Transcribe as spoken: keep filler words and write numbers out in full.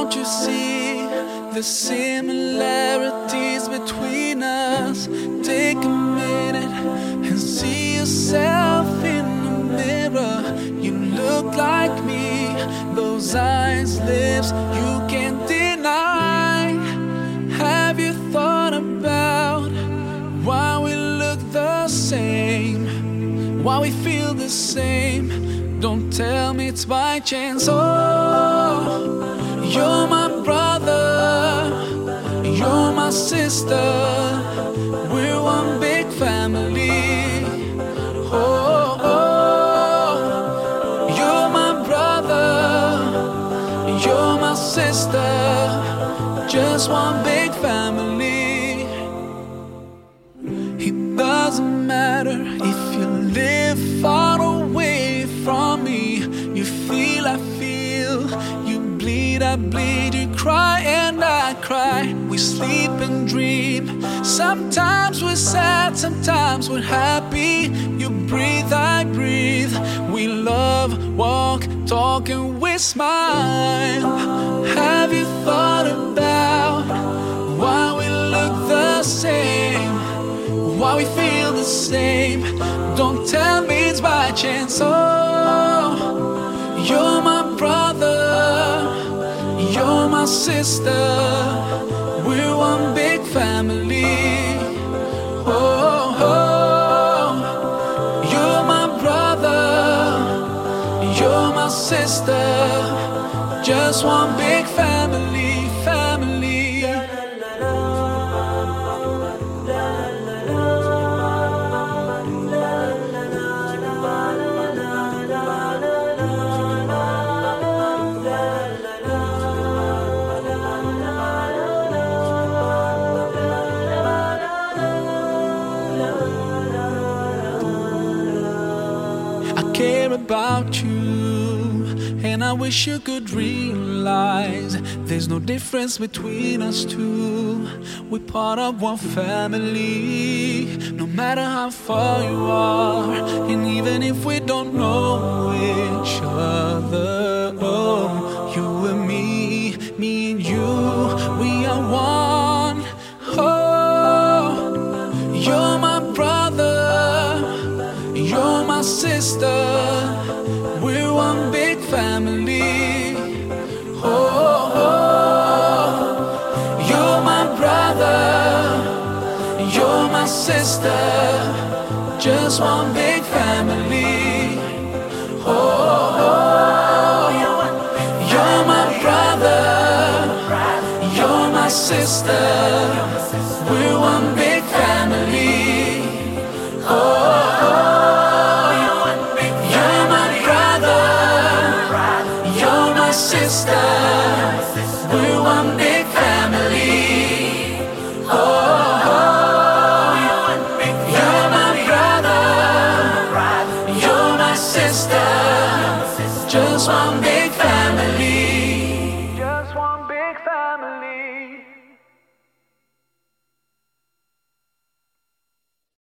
Don't you see the similarities between us? Take a minute and see yourself in the mirror. You look like me, those eyes, lips, you can't deny. Have you thought about why we look the same? Why we feel the same? Don't tell me it's by chance. Oh, you're my brother, you're my sister, we're one big family. Oh, oh, you're my brother, you're my sister, just one big family. It doesn't matter if you live far away from me. You feel, I feel, you bleed, I bleed, you cry and I cry. We sleep and dream. Sometimes we're sad, sometimes we're happy. You breathe, I breathe. We love, walk, talk and we smile. Have you thought about why we look the same? Why we feel the same? Don't tell me it's by chance. Oh, you're my brother, you're my sister, we're one big family. Oh, oh, you're my brother, you're my sister, just one big family, family. I care about you, and I wish you could realize there's no difference between us two. We're part of one family, no matter how far you are, and even if we don't know each other. Oh, you and me, me and you, we are one. Oh, you're my brother, you're my sister, we're one big family. Oh, oh, you're my brother, you're my sister, just one big family. Oh, oh, you're my brother, you're my sister, we're one big